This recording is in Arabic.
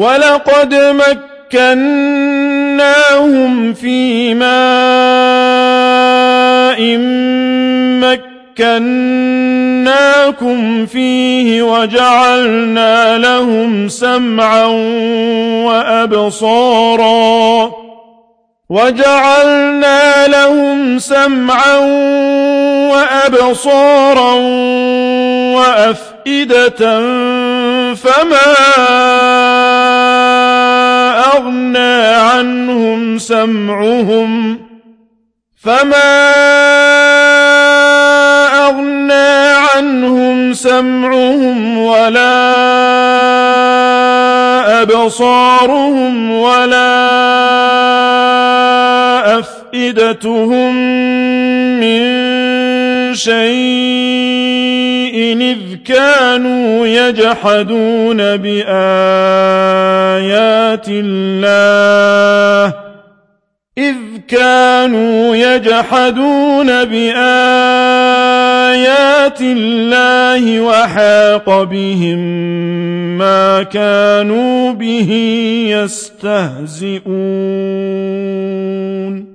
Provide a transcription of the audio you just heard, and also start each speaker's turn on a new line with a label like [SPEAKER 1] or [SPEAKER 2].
[SPEAKER 1] ولقد مكناهم في ماء مكناكم فيه وجعلنا لهم سمعا وأبصارا وأفئدة فما أغنى عنهم سمعهم ولا أبصارهم ولا أفئدتهم من شيء إذ كانوا يجحدون بآيات الله وحاق بهم ما كانوا به يستهزئون